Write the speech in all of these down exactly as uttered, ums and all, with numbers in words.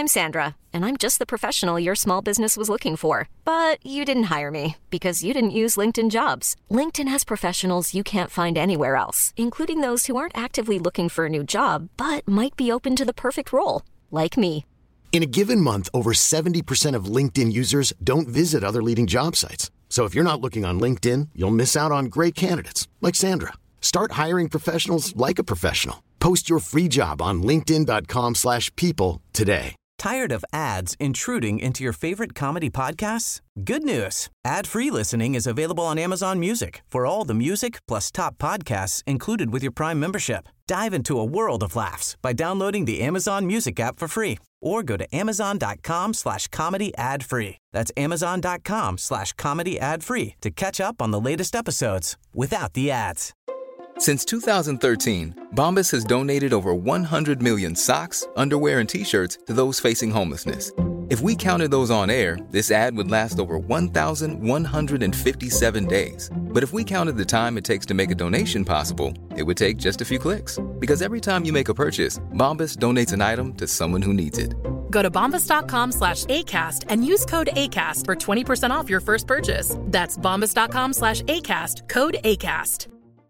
I'm Sandra, and I'm just the professional your small business was looking for. But you didn't hire me because you didn't use LinkedIn Jobs. LinkedIn has professionals you can't find anywhere else, including those who aren't actively looking for a new job, but might be open to the perfect role, like me. In a given month, over seventy percent of LinkedIn users don't visit other leading job sites. So if you're not looking on LinkedIn, you'll miss out on great candidates like Sandra. Start hiring professionals like a professional. Post your free job on linkedin.com slash people today. Tired of ads intruding into your favorite comedy podcasts? Good news. Ad-free listening is available on Amazon Music for all the music plus top podcasts included with your Prime membership. Dive into a world of laughs by downloading the Amazon Music app for free or go to amazon.com slash comedy ad free. That's amazon.com slash comedy ad free to catch up on the latest episodes without the ads. Since two thousand thirteen, Bombas has donated over one hundred million socks, underwear, and T-shirts to those facing homelessness. If we counted those on air, this ad would last over one thousand one hundred fifty-seven days. But if we counted the time it takes to make a donation possible, it would take just a few clicks. Because every time you make a purchase, Bombas donates an item to someone who needs it. Go to bombas.com slash ACAST and use code ACAST for twenty percent off your first purchase. That's bombas.com slash ACAST, code ACAST.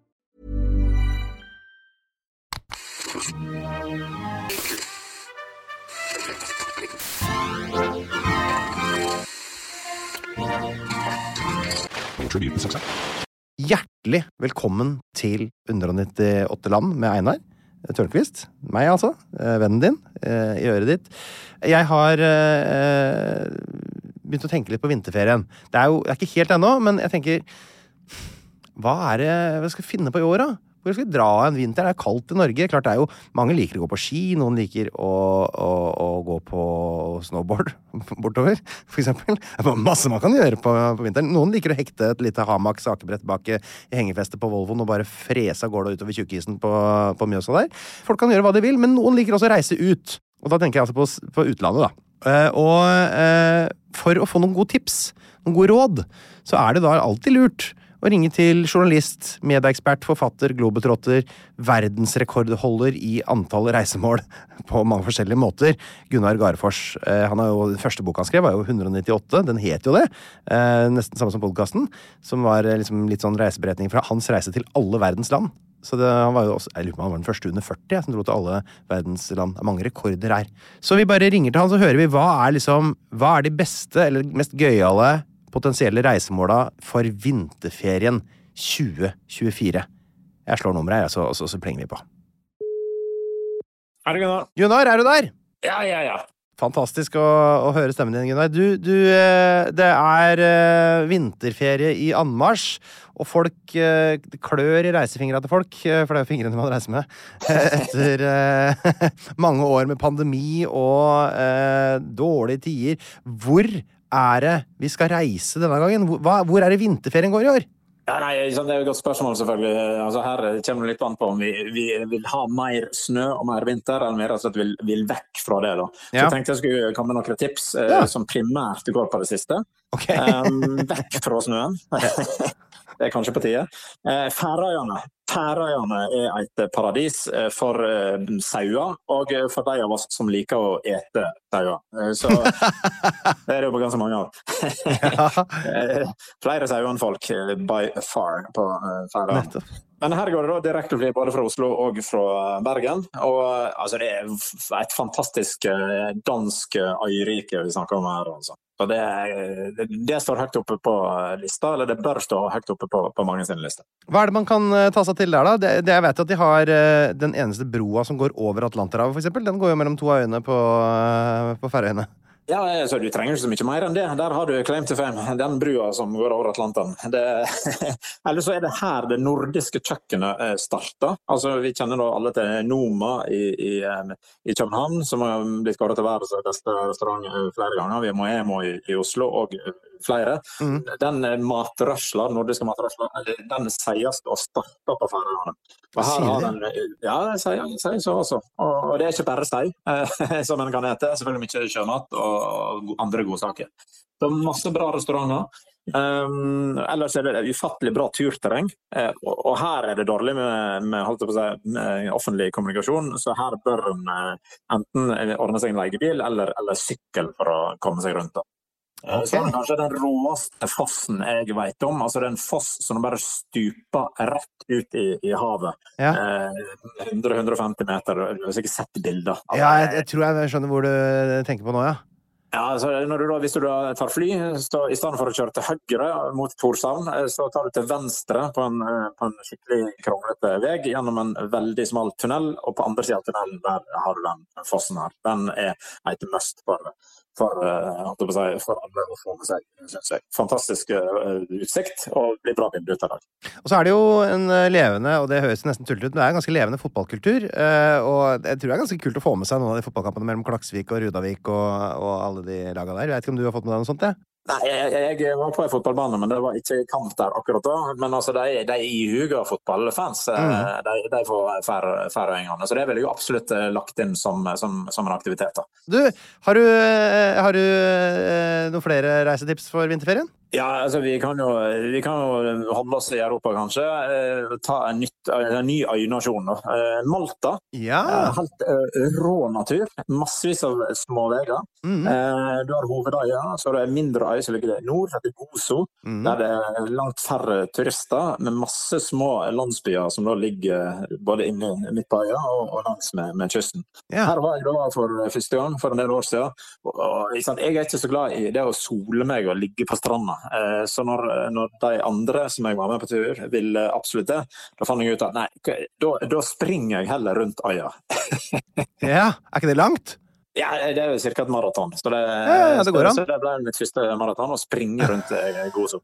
Hjertelig velkommen til hundre nittiåtte land med Einar Tørnquist. Meg altså, vennen din, i øret ditt. Jeg har eh, begynt å tenke litt på vinterferien. Det er jo det er ikke helt ennå, men jeg tenker, hva er det hva skal jeg finne på i år da? Hvor skal vi dra en vinter? Det er kaldt i Norge. Klart det er jo, mange liker å gå på ski, noen liker å, å, å gå på snowboard bortover, for eksempel. Det er masse man kan gjøre på, på vinteren. Noen liker å hekte et lite hamak sakebrett bak i hengefestet på Volvoen og bare frese av gårde utover tjukkisen på, på Mjøsa der. Folk kan gjøre hva de vil, men noen liker også å reise ut. Og da tenker jeg altså på, på utlandet da. Uh, og uh, for å få noen gode tips, noen gode råd, så er det da alltid lurt og ringe til journalist, medieekspert, forfatter, globetrotter, verdensrekordholder i antall reisemål på mange forskjellige måter. Gunnar Garfors, eh, han har jo, den første boka han skrev var jo hundre nittiåtte, den het jo det, eh, nesten samme som podcasten, som var eh, liksom litt sånn reiseberetning fra hans reise til alle verdens land. Så det, han var jo også, jeg lurer på han var den første under førti, jeg, som dro til alle verdens land. Mange rekorder her. Så vi bare ringer til han, så hører vi hva er liksom, hva er de beste, eller mest gøyale potensielle reisemåla for vinterferien tjue tjuefire. Jeg slår nummeret her, så, så, så plenger vi på. Er det Gunnar? Gunnar, er du der? Ja, ja, ja. Fantastisk å, å høre stemmen din, Gunnar. Du, du, det er vinterferie i anmarsj, og folk klør i reisefingrene til folk, for det er jo fingrene man reiser med, etter mange år med pandemi og eh, dårlige tider. Hvor er det vi skal reise denne gangen? Hvor, hvor er det vinterferien går i år? Ja, nei, det er jo et godt spørsmål selvfølgelig. Altså, her kommer det litt an på om vi, vi vil ha mer snø og mer vinter, eller mer altså at vi vil, vil vekk fra det da. Så ja. Jeg tenkte jeg skulle komme med noen tips eh, ja. Som primært går på det siste. Okay. um, vekk fra snøen. Det er kanskje på tide. Eh, Færøyene. Færøyene er et paradis for uh, sauer, og for de av oss som liker å ete sauer. Så det er det jo på ganske mange av. Flere sauer enn folk, by far, på uh, Færøyene. Men her går det da direkte fly både fra Oslo og fra Bergen, og altså, det er et fantastisk dansk øyrike vi snakker om her, altså. Så det, det, det står høyt oppe på lista, eller det bør stå høyt oppe på, på mange sine lister. Hva er det man kan ta seg til der da? Det, det jeg vet at de har den eneste broa som går over Atlanterhavet for eksempel, den går jo mellom to øyne på, på Færøyene. Ja, så du trenger ikke så mye mer enn det. Der har du claim to fame, den brua som går over Atlanten. Det, eller så er det her det nordiske kjøkkenet starter. Altså, vi kjenner da alle til Noma i, i, i København, som har blitt kåret til verdens beste restaurant flere ganger. Vi har Moemo i, i Oslo og flere. Mm. Den matrørsla, den nordiske matrørsla, den sies å starte på Færøyene. Og her har den, ja, det sier, sier så også. Og, og det er ikke bare steg, som en kan ete. Selvfølgelig mye sjømat og andre gode saker. Det er masse bra restauranter. Um, ellers er det ufattelig bra turterreng, uh, og, og her er det dårlig med, med, holdt jeg på å si, med offentlig kommunikasjon, så her bør en uh, enten ordne seg en leiebil eller, eller sykkel for å komme seg rundt da. Okay. Så er det kanskje den råeste fossen jeg vet om, altså den foss som bare stuper rett ut i, i havet, ja. eh, hundre til hundre og femti meter, du har sikkert sett bilder. Altså, ja, jeg, jeg tror jeg skjønner hvor du tenker på nå, ja. Ja, altså, når du da, hvis du da tar fly, så, i stedet for å kjøre til høyre mot Torshavn, så tar du til venstre på en, på en skikkelig kronglete vei, gjennom en veldig smal tunnel, og på andre siden av tunnelen, der har du den fossen her. Den er et must for det. For, uh, for alle å få med seg, synes jeg. Fantastisk uh, utsikt, og blir bra bilde ut av det. Og så er det jo en levende, og det høres nesten tullet ut, men det er en ganske levende fotballkultur, uh, og jeg tror det er ganske kult å få med seg noen av de fotballkampene mellom Klaksvik og Rudavik og, og alle de lagene der. Jeg vet ikke om du har fått med deg noe sånt, det? Nei, jeg, jeg var på en fotballbane, men det var ikke kamp der akkurat da. Men altså, de, de ihuga fotballfans, mm. de, de får færre engene. Så det vil jeg jo absolutt lagt inn som, som, som en aktivitet da. Du, har du, har du noen flere reisetips for vinterferien? Ja, altså vi kan jo, vi kan jo holde oss i Europa kanskje, eh, ta en, nytt, en ny øynasjon da. Eh, Malta, ja. eh, helt eh, rå natur, massevis av små veger. Mm. Eh, du har hovedøya, så det er mindre øy som ligger i nord, det er Gozo, mm. der det er langt færre turister, med masse små landsbyer som da ligger både inne midt på øya og, og langs med, med kysten. Ja. Her var jeg da for første gang, for en del år siden, og, og jeg er ikke så glad i det å sole meg og ligge på stranda. Så når, når de andre som jeg var med på tur vil absolutt det, da fant jeg ut at nei, da, da springer jeg heller rundt øya. Ja, er ikke det langt? Ja, det er jo cirka et maraton. Så det, ja, ja, det går an. Så det ble mitt første maraton, å springe rundt Gozo.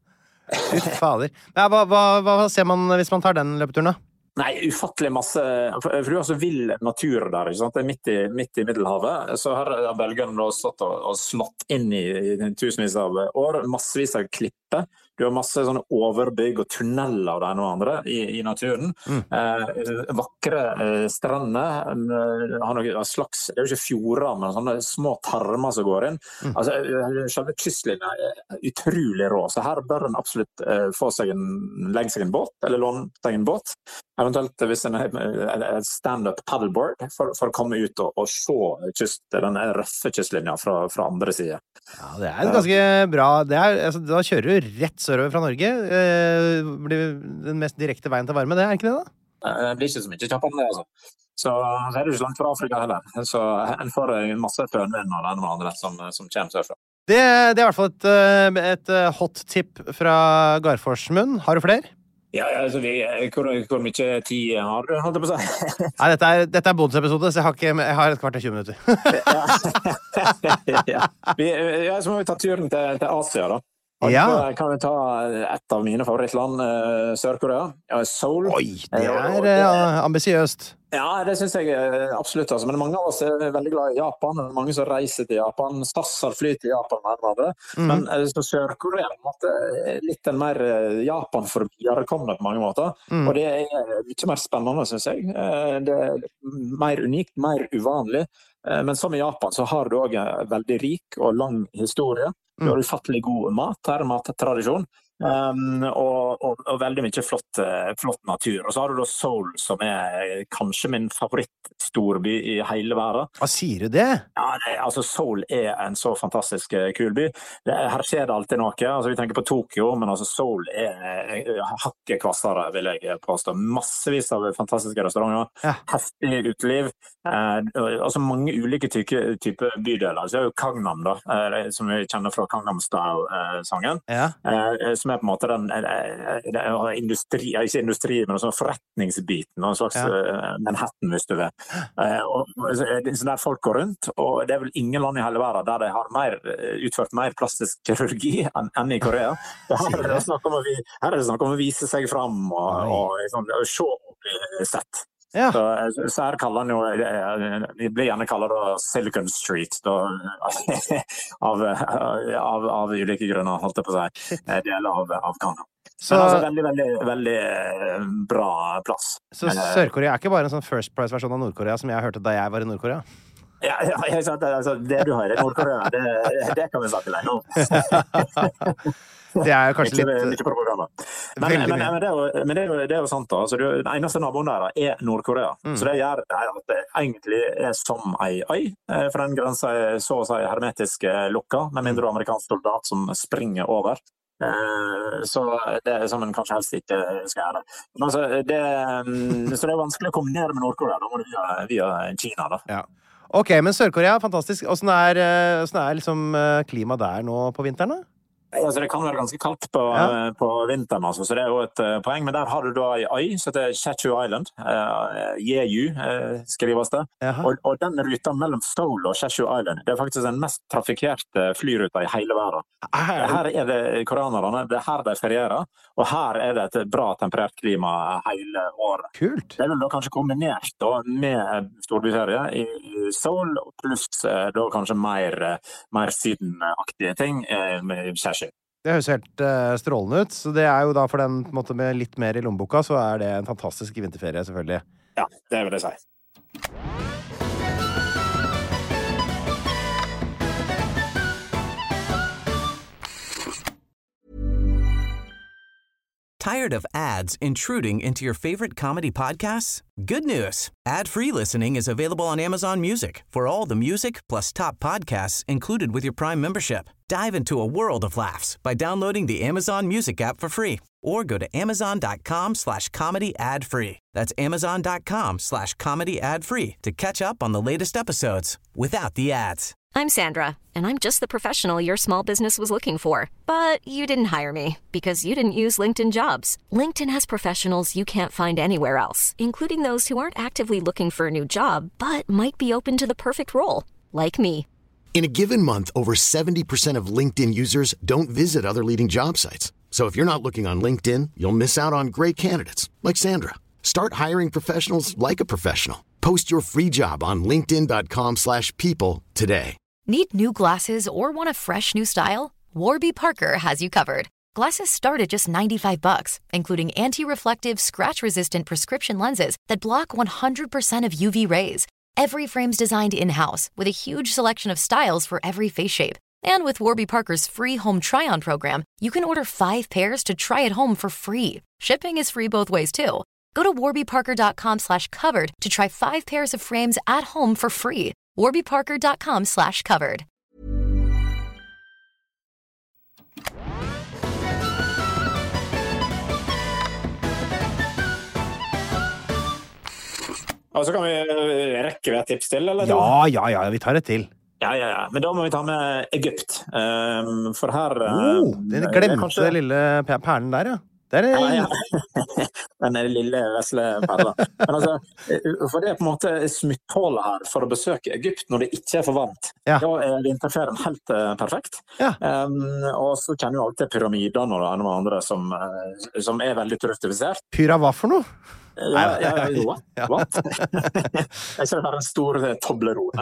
Fader. Ja, hva, hva, hva ser man hvis man tar den løpeturen da? Nei, ufattelig masse, for du har så vill natur der, ikke sant? Det er midt i, midt i Middelhavet, så her har belgerne stått og, og slått inn i, i tusenvis av år, massevis av klipper, du har masse sånne overbygg og tunneler av det ene og andre i, i naturen, mm. eh, vakre eh, strender, eh, har noe slags, det er jo ikke fjorder, men sånne små tarmer som går inn, mm. altså selve kystlinjen er utrolig rå, så her bør en absolutt eh, få seg en, legge seg en båt, eller låne seg en båt, eventuelt hvis en er stand-up paddleboard for, for å komme ut og, og se kyst, den røffe kystlinjen fra, fra andre siden. Ja, det er ganske bra. Det er, altså, da kjører du rett sørover fra Norge. Eh, blir den mest direkte veien til varme, det er ikke det da? Det blir ikke så mye kjappere enn det, altså. Så er det ikke langt fra Afrika heller. Så en får masse fønvind og den andre som, som kommer sørfra. Det, det er i hvert fall et, et hot tip fra Garfors munn. Har du flere? Ja, altså, vi, hvor, hvor mye tid har du, holdt jeg på å si? Nei, dette er, dette er bonusepisode, så jeg har, ikke, jeg har et kvart til tjue minutter. ja. ja. Vi, ja, så må vi ta turen til, til Asia, da. Ja. Kan vi ta et av mine favorittland, Sør-Korea. Ja, Seoul. Oi, det er uh, ambisiøst. Ja, det synes jeg absolutt. Altså. Men mange av oss er veldig glad i Japan. Det er mange som reiser til Japan. S A S har flytt til Japan med hverandre. Mm. Men så Sør-Korea er litt en mer Japan for viderekomne på mange måter. Mm. Og det er mye mer spennende, synes jeg. Det er mer unikt, mer uvanlig. Men som i Japan så har du også en veldig rik og lang historie. Du har ufattelig god mat, her er mattradisjon, um, og, og, og veldig mye flott, flott natur. Og så har du da Seoul, som er kanskje min favorittstorby i hele verden. Hva sier du det? Ja, det, altså Seoul er en så fantastisk kul by. Det, her skjer det alltid noe. Altså, vi tenker på Tokyo, men altså Seoul er hakket kvassere, vil jeg påstå. Massevis av fantastiske restauranter, ja. Heftig uteliv, eh, altså mange ulike typer type bydeler. Så er jo Gangnam, da, eh, som vi kjenner fra Gangnam Style-sangen, ja. eh, som er på en måte den eh, industri, ikke industri, men sånn forretningsbiten, en slags ja. eh, Manhattan, hvis du vil. Eh, og, så der folk går rundt, og det er vel ingen land i hele verden der de har mer, utført mer plastisk kirurgi enn, enn i Korea. Her er det snakk om å, her er det snakk om å vise seg frem og, og, og, og se og bli sett. Ja. Så, så her kaller han jo, vi blir gjerne kallet da Silicon Street da, av, av, av ulike grunner, holdt jeg på å si, deler av, av Gangnam. Så, men altså veldig, veldig, veldig bra plass. Så Sør-Korea er ikke bare en sånn First Price-versjon av Nord-Korea som jeg hørte da jeg var i Nord-Korea? Ja, ja, jeg sa at altså, det du har i Nord-Korea, det, det kan vi snakke lenge om. Det er jo kanskje Ikke, litt ikke propaganda. Men, men, men, men, det er jo, men det er jo, det er jo sant da. Altså, den eneste naboen der er Nord-Korea. Mm. Så det gjør det at det egentlig er som ei øy. For den grensen er så å si hermetisk lukka, med mindre amerikansk soldat som springer over. Så det er som en kanskje helst ikke skal gjøre. Men altså, det, så det er vanskelig å kombinere med Nord-Korea. Da må du via, via Kina da. Ja. Ok, men Sør-Korea, fantastisk. Hvordan er, hvordan er liksom klimaet der nå på vinteren da? Altså, det kan være ganske kaldt på, ja. på vinteren, altså, så det er jo et uh, poeng. Men der har du da en øy, så det er Jeju Island. Uh, Jeju uh, skrives det. Og, og den ruta mellom Seoul og Jeju Island, det er faktisk den mest trafikkerte flyruta i hele verden. Her er det koreanerne, det er her de ferierer, og her er det et bra temperert klima hele året. Kult. Det er vel da kanskje kombinert da, med storbyferie i Seoul, pluss uh, da kanskje mer, uh, mer sydenaktige ting uh, med Jeju. Det høres helt uh, strålende ut, så det er jo da for den på en måte med litt mer i lommeboka, så er det en fantastisk vinterferie, selvfølgelig. Ja, det vil jeg si. Tired of ads intruding into your favorite comedy podcasts? Good news! Ad-free listening is available on Amazon Music for all the music plus top podcasts included with your Prime membership. Dive into a world of laughs by downloading the Amazon Music app for free or go to amazon.com slash comedy ad free. That's amazon.com slash comedy ad free to catch up on the latest episodes without the ads. I'm Sandra, and I'm just the professional your small business was looking for. But you didn't hire me because you didn't use LinkedIn Jobs. LinkedIn has professionals you can't find anywhere else, including those who aren't actively looking for a new job, but might be open to the perfect role, like me. In a given month, over seventy percent of LinkedIn users don't visit other leading job sites. So if you're not looking on LinkedIn, you'll miss out on great candidates like Sandra. Start hiring professionals like a professional. Post your free job on linkedin.com slash people today. Need new glasses or want a fresh new style? Warby Parker has you covered. Glasses start at just ninety-five bucks, including anti-reflective, scratch-resistant prescription lenses that block one hundred percent of U V rays. Every frame's designed in-house with a huge selection of styles for every face shape. And with Warby Parker's free home try-on program, you can order five pairs to try at home for free. Shipping is free both ways, too. Go to warbyparker.com slash covered to try five pairs of frames at home for free. warbyparker.com slash covered. Og så kan vi rekke ved et tips til, eller? Ja, ja, ja, vi tar et til. Ja, ja, ja. Men da må vi ta med Egypt. Um, for her... Oh, den glemte kanskje... lille perlen der, ja. Der er... Ja, ja. Den lille vesle perlen. Men altså, for det er på en måte smutthulet her for å besøke Egypt når det ikke er for varmt. Ja. Da er vinterferien helt uh, perfekt. Ja. Um, og så kjenner jo alltid pyramidene og det ene og andre som, uh, som er veldig turistifisert. Pyra hva for noe? Ja, ja, ja, what? What? Det er ikke det en stor Toblerone.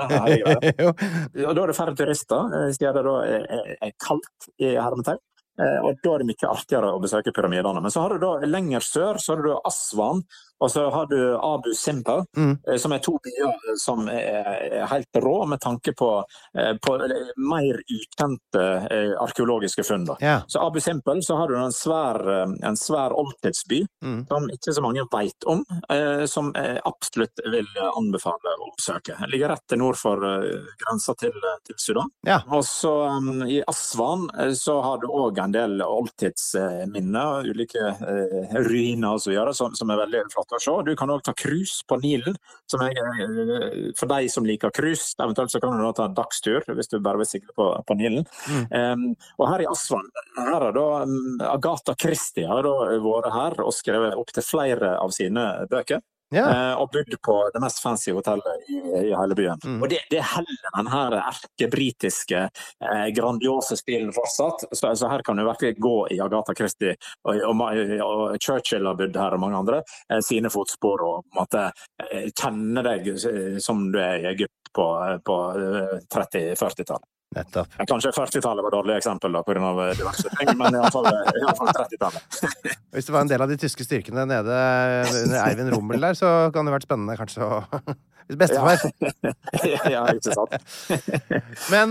Og da er det færre turister, siden det da er, er kaldt i hermetegn. Og da er det mye artigere å besøke pyramidene. Men så har du da lenger sør, så har du Aswan, og så har du Abu Simbel, mm. som er to byer som er helt rå med tanke på, på mer ukjente arkeologiske funn. Yeah. Så Abu Simbel, så har du en svær, en svær oldtidsby, mm. som ikke så mange vet om, som jeg absolutt vil anbefale å oppsøke. Det ligger rett nord for grensa til, til Sudan. Yeah. Og så um, i Aswan så har du også en del oldtidsminner, ulike uh, ruiner og så videre, som, som er veldig flott å se. Du kan også ta cruise på Nilen, som er, for deg som liker cruise, eventuelt så kan du da ta en dagstur, hvis du bare vil sigle på, på Nilen. Mm. Um, og her i Aswan, her er da Agatha Christie har da vært her og skrevet opp til flere av sine bøker. Yeah. Og bodd på det mest fancy hotellet i, i hele byen. Mm. Og det, det er heller den her erkebritiske eh, grandiose stilen fortsatt. Så, så her kan du virkelig gå i Agatha Christie og, og, og Churchill har bodd her og mange andre eh, sine fotspor og på en måte eh, kjenne deg som du er i Egypt på, på tretti-førti-tallet. Nettopp. Kanskje førtitallet var et dårlig eksempel da, på grunn av diverse ting, men i alle fall, i alle fall trettitallet. Hvis det var en del av de tyske styrkene nede under Erwin Rommel der, så kan det vært spennende kanskje å... Hvis bestefar. Ja, ja, ikke sant. Men,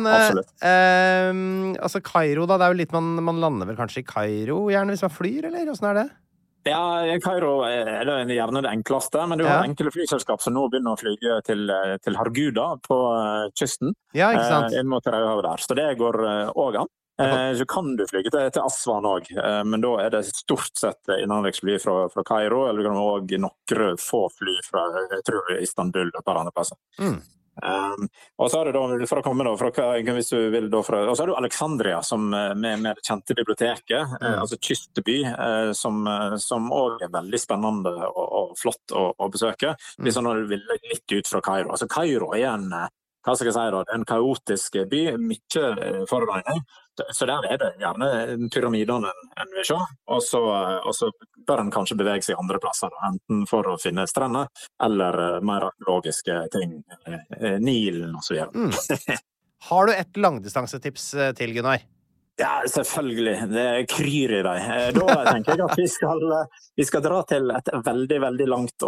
eh, altså Kairo da, det er jo litt man, man lander vel kanskje i Kairo, gjerne hvis man flyr, eller? Hvordan er det? Ja, Kairo er det gjerne det enkleste, men du har ja. enkelte flyselskap som nå begynner å flyge til, til Harguda på kysten. Ja, ikke sant? Eh, inn mot Rødehavet der, så det går også an. Eh, så kan du flyge til, til Aswan også, eh, men da er det stort sett innenriksfly fra, fra Kairo, eller du kan også noen få fly fra, jeg tror, Istanbul og et par andre plasser. Mm. Um, og så er det da, for å komme da, fra, hvis du vil da, fra, og så er det Alexandria som, med, med det kjente biblioteket, mm. eh, altså kystby, eh, som, som også er veldig spennende og, og flott å, å besøke, hvis mm. du vil litt ut fra Kairo. Altså Kairo er en, hva skal jeg si da, en kaotisk by, mye forurensning. Så der er det gjerne pyramidene en vil se, og så, og så bør en kanskje bevege seg andre plasser, enten for å finne strender, eller mer arkeologiske ting, Nilen og så videre. Mm. Har du et langdistansetips til, Gunnar? Ja, selvfølgelig. Det kryr i deg. Da tenker jeg at vi skal, vi skal dra til et veldig, veldig langt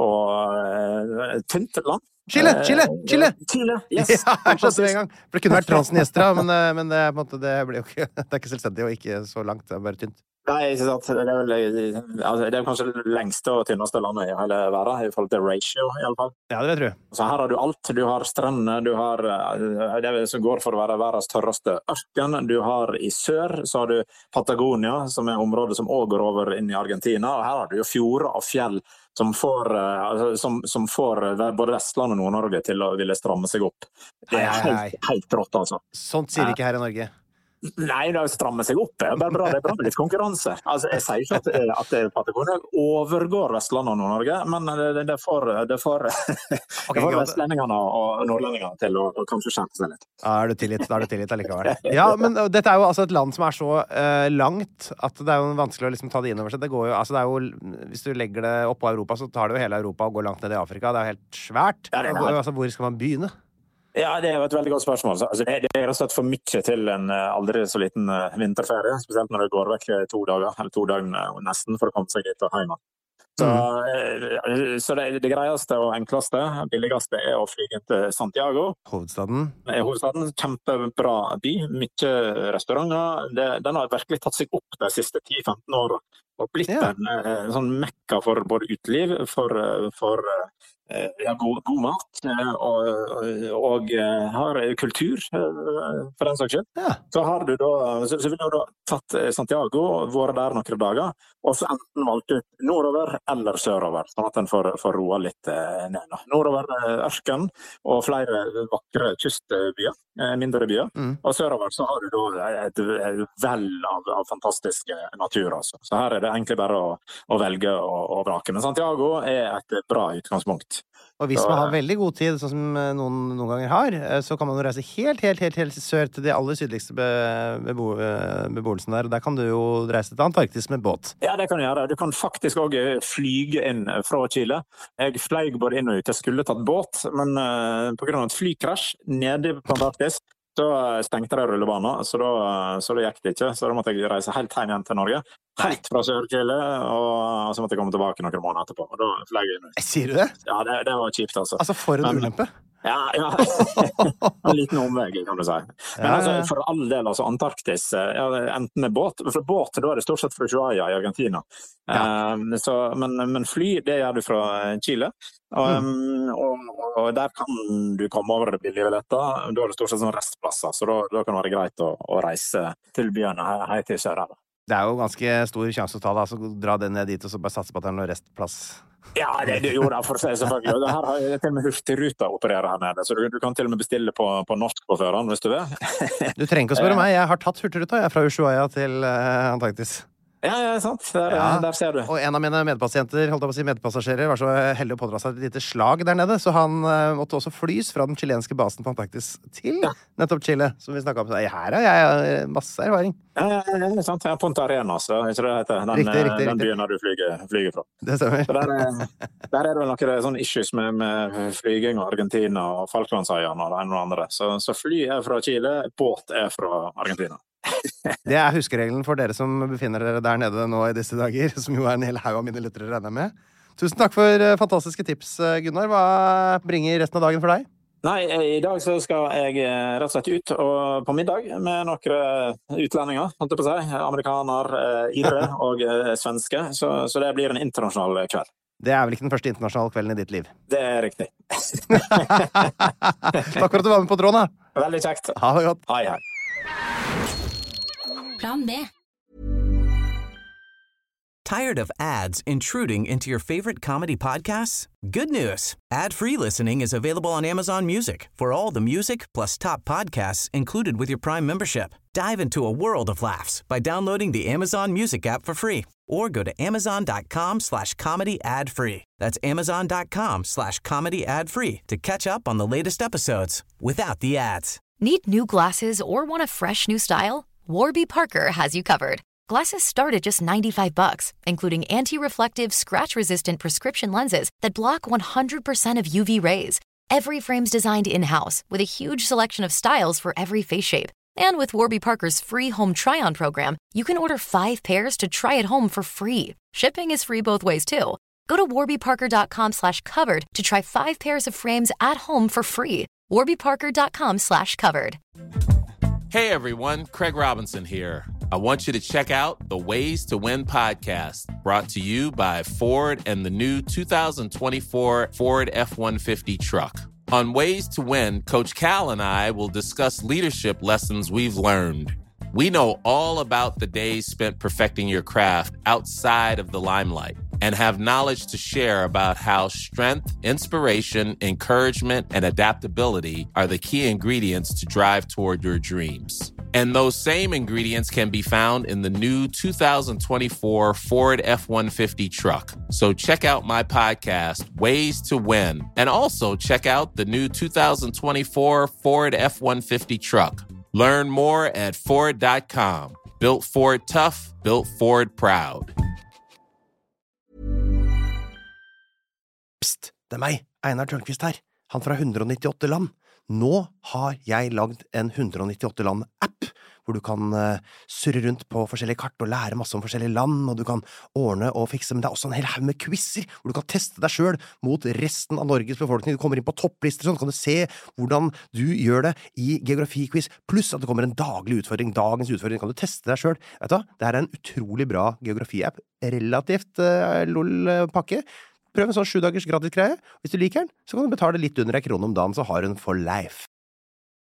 og tynt land. Chile, Chile, Chile! Chile, yes! Ja, jeg skjønte det en gang. For det kunne vært Transnistria, men, men det, på en måte, det, blir jo ikke, det er ikke selvstendig og ikke så langt, det er bare tynt. Nei, ikke sant. Det er, vel, altså, det er kanskje det lengste og tynneste landet i hele verden, i forhold til ratio, i alle fall. Ja, det tror jeg. Så her har du alt. Du har strender, du har det som går for å være verdens tørreste ørken. Du har i sør, så har du Patagonia, som er området som også går over inn i Argentina. Og her har du jo fjorder og fjell som får, altså, som, som får både Vestland og Nord-Norge til å ville stramme seg opp. Det er helt, helt rått, altså. Sånt sier vi ikke her i Norge. Nei, det strammer seg opp. Det er bare bra, det er bra med litt konkurranse. Altså, jeg sier ikke at, at Patagonia overgår Vestland og Nord-Norge, men det, det får, det får, okay, det får vestlendingene og nordlendingene til å, å kanskje kjempe seg litt. Ja, er du tilgitt, da er du tilgitt allikevel. Ja, men dette er jo altså et land som er så uh, langt at det er jo vanskelig å liksom ta det inn over seg. Det går jo, altså det er jo, hvis du legger det oppå Europa, så tar det jo hele Europa og går langt ned i Afrika. Det er jo helt svært. Ja, det er det. Altså, hvor skal man begynne? Ja, det er jo et veldig godt spørsmål. Altså, det, det er rett og slett for mye til en aldri så liten vinterferie, spesielt når det går vekk to dager, eller to dager nesten, for å komme seg dit og hjemme. Så, mm. så det, det greieste og enkleste, billigste er å flyge til Santiago. Hovedstaden. Det er hovedstaden, kjempebra by, mye restauranter. Det, den har virkelig tatt seg opp de siste ti til femten år, og blitt ja. en, en sånn mekka for både uteliv, for, for ja, god, god mat, og, og, og har kultur, for den saks skyld. Ja. Så har du da, så, så vil du da tatt Santiago, vært der noen dager, og så enten valgt ut nordover eller sørover, sånn at den får, får roa litt ned. Nordover ørken, og flere vakre kystbyer, mindre byer, mm. og sørover så har du da et, et vel av, av fantastiske natur, altså. Så her er det egentlig bare å, å velge og, og vrake. Men Santiago er et bra utgangspunkt. Og hvis man har veldig god tid, sånn som noen, noen ganger har, så kan man jo reise helt, helt, helt, helt sør til de aller sydligste be, bebo, beboelsen der, og der kan du jo reise til Antarktis med båt. Ja, det kan du gjøre. Du kan faktisk også flyge inn fra Chile. Jeg fløy både inn og ut. Jeg skulle tatt båt, men uh, på grunn av et flykrasj nede på Antarktis, så stengte de rullebanen, så da, så da gikk det ikke. Så da måtte jeg reise helt hjem igjen til Norge. Helt fra Sør-Chile, og så måtte jeg komme tilbake noen måneder etterpå. Og da fløy jeg inn. Sier du det? Ja, det, det var kjipt, altså. Altså, for en ulempe? Ja, ja. En liten omveg, kan du si. Men altså, for all del, altså, Antarktis, ja, enten med båt, for båt, da er det stort sett fra Ushuaia i Argentina. Ja. Um, så, men, men fly, det gjør du fra Chile. Um, mm. og, og der kan du komme over billige billetter. Da er det stort sett sånn restplasser, så da, da kan det være greit å, å reise til byene her, her til sør her. Det er jo ganske stor sjanse å ta det, altså dra den ned dit og så bare satse på at det er noe restplass. Ja, det, det gjorde jeg for å si selvfølgelig. Det her har jeg til og med Hurtigruta opererer her nede, så du, du kan til og med bestille på, på norsk på føreren, hvis du vil. Du trenger ikke å spørre meg, jeg har tatt Hurtigruta, jeg er fra Ushuaia til uh, Antarktis. Ja, ja, sant. Der, Ja. der ser du. Og en av mine medpasienter, holdt jeg på å si medpassasjerer, var så heldig å pådra seg et lite slag der nede, så han uh, måtte også flys fra den chilenske basen på Antarktis til nettopp Chile, som vi snakket om. Så her har jeg masse erfaring. Ja, ja, ja, ja, sant. Ja, Punta Arenas, så ikke det heter. Den, Riktig, riktig, den riktig. byen der du flyger, flyger fra. Det stemmer. Så der, er, der er det vel noen sånne issues med, med flyging og Argentina og Falklandsøyene og det ene og det andre. Så, så fly er fra Chile, båt er fra Argentina. Det er huskeregelen for dere som befinner dere der nede nå i disse dager, som jo er en hel haug av mine lyttere regner med. Tusen takk for uh, fantastiske tips, uh, Gunnar. Hva bringer resten av dagen for deg? Nei, i dag så skal jeg rett og slett ut og på middag med noen utlendinger, holdt jeg på å si. Amerikaner, eh, irre og eh, svenske. Så, så det blir en internasjonal kveld. Det er vel ikke den første internasjonale kvelden i ditt liv? Det er riktig. Takk for at du var med på tråden, da. Veldig kjekt. Ha det godt. Hei, hei. Plan B. Tired of ads intruding into your favorite comedy podcasts? Good news! Ad-free listening is available on Amazon Music for all the music plus top podcasts included with your Prime membership. Dive into a world of laughs by downloading the Amazon Music app for free or go to amazon.com slash comedy ad free. That's amazon.com slash comedy ad free to catch up on the latest episodes without the ads. Need new glasses or want a fresh new style? Warby Parker has you covered. Glasses start at just ninety-five bucks, including anti-reflective, scratch-resistant prescription lenses that block one hundred percent of U V rays. Every frame's designed in-house with a huge selection of styles for every face shape. And with Warby Parker's free home try-on program, you can order five pairs to try at home for free. Shipping is free both ways, too. Go to warbyparker.com slash covered to try five pairs of frames at home for free. warbyparker.com slash covered. Hey everyone, Craig Robinson here. I want you to check out the Ways to Win podcast, brought to you by Ford and the new two thousand twenty-four Ford F one fifty truck. On Ways to Win, Coach Cal and I will discuss leadership lessons we've learned. We know all about the days spent perfecting your craft outside of the limelight and have knowledge to share about how strength, inspiration, encouragement, and adaptability are the key ingredients to drive toward your dreams. And those same ingredients can be found in the new two thousand twenty-four Ford F one fifty truck. So check out my podcast, Ways to Win, and also check out the new two thousand twenty-four Ford F one fifty truck. Learn more at Ford dot com. Built Ford tough, built Ford proud. Psst, det er meg, Einar Tørnquist her, han fra hundre nittiåtte land. Nå har jeg lagd en hundre nittiåtte land-app, hvor du kan uh, surre rundt på forskjellige kart og lære masse om forskjellige land, og du kan ordne og fikse, men det er også en hel haug med quizzer, hvor du kan teste deg selv mot resten av Norges befolkning. Du kommer inn på topplister, sånn kan du se hvordan du gjør det i geografiquiz, pluss at det kommer en daglig utfordring. Dagens utfordring kan du teste deg selv. Vet du, det er en utrolig bra geografi-app, relativt uh, lol-pakke. Prøv en sånn sju dagers gratis greie. Hvis du liker den, så kan du betale litt under en krone om dagen, så har du den for life.